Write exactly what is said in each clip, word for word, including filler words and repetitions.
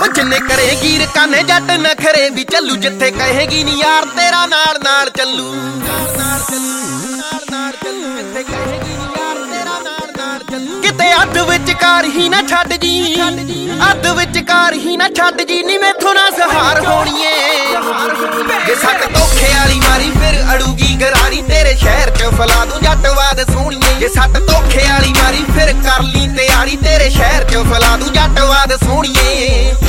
जिन्ने करेगी रकाने जट नखरे भी चलू जिथे कहेगी नी यार तेरा नाल नाल चलू किते अध विचकार ही ना छड्ड जी अध विचकार ही ना छड्ड जी नी मैथों ना सहार होणीए जे सट धोखे वाली मारी फिर अड़ूगी गरारी तेरे शहर च फैला दूं जटवाद सोहणीए जे सट धोखे वाली मारी फिर कर ली तैयारी तेरे शहर च फैला दूं जटवाद सोहणीए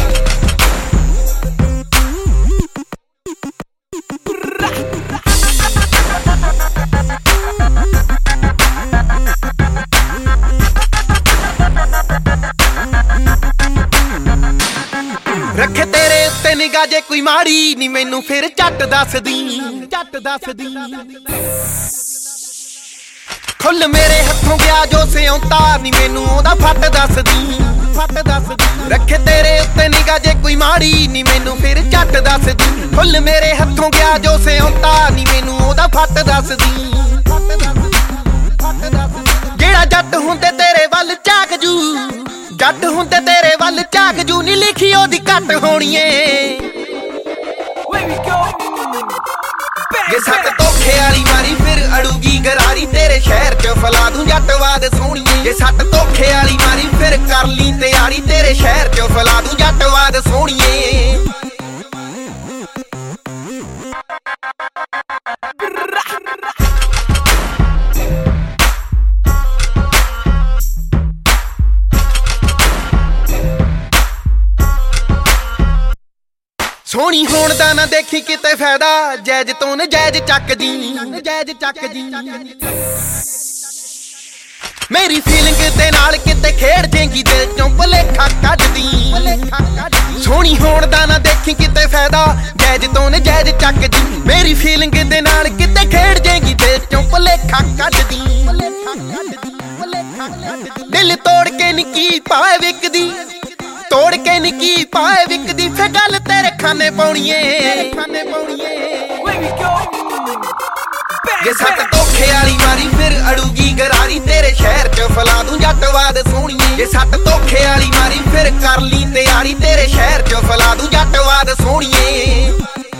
रखे तेरे उत्ते निगाह जे कोई माड़ी नी मैनू फिर झट दस दी झट दस दी खुल मेरे हथों गया जो सिਉਂता नी मैनू ओदा फट दस दी फट दस दी रखे तेरे उत्ते निगाह जे कोई माड़ी नी मैनू फिर झट दस दी खुल मेरे हथों गया जो सिਉਂता नी मैनू ओदा फट दस दी फट दस फट दस जेड़ा जट हुंदे तेरे वल झाक जू जट हुंदे तेरे वल झाक जू नी लिखी ओदी घट होणीए जे सट धोखे वाली मारी फिर अड़ूगी गरारी तेरे शहर च फैला दूं जटवाद सोहणीए जे सट धोखे वाली मारी फिर कर ली तैयारी तेरे शहर च फैला दूं जटवाद सोहणीए सोहनी होण दा ना देखी किते फायदा जैज तो नजैज चक दी नजैज चक दी मेरी फीलिंग दे नाल किते खेड़ देंगी दिल चों भलेखा कढ दी सोहनी होण दा ना देखी किते फायदा जैज तो नजैज चक दी मेरी फीलिंग दे नाल किते खेड़ देंगी दिल चों भलेखा कढ दी दिल तोड़ के निकी पाए विकदी तोड़ के निकी पाए विकदी फिर गल तेरे खाने पाउणीए खाने पाउणीए जे सट धोखे वाली मारी फिर अड़ूगी गरारी तेरे शहर च फैला दूं जटवाद सोहणीए जे सट धोखे वाली मारी फिर कर ली तैयारी तेरे शहर च फैला दूं जटवाद सोहणीए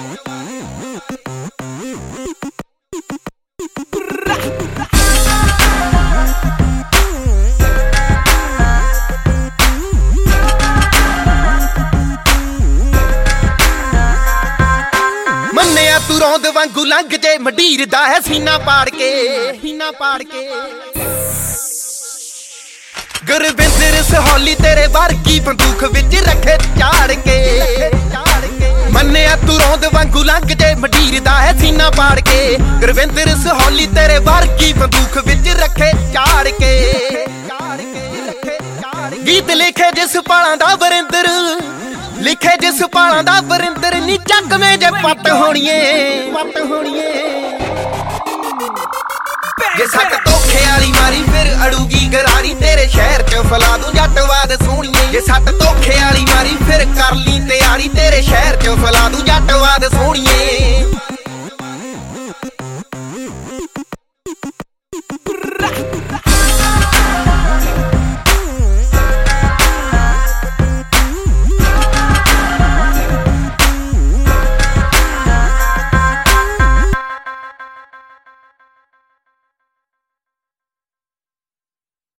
तू रौंद वांगू लंघ जे मंडीर दा है सीना पाड़ के सीना पाड़ के गुरविंदर सहोली तेरे वर्गी बंदूक विच रखे चाड़ के मन्निया तू रौंद वांगू लंघ जे मंडीर दा है सीना पाड़ के गुरविंदर सहोली तेरे वर्गी बंदूक विच रखे चाड़ के गीत लिखे जिस पालां दा वरिंदर लिखे जिस पालां दा वरिंदर नी जग में जे पट होणीए पट होणीए जे सट धोखे वाली मारी फिर अड़ूगी गरारी तेरे शहर च फैला दूं जटवाद सोहणीए जे सट धोखे वाली मारी फिर कर ली तैयारी तेरे शहर च फैला दूं जटवाद सोहणीए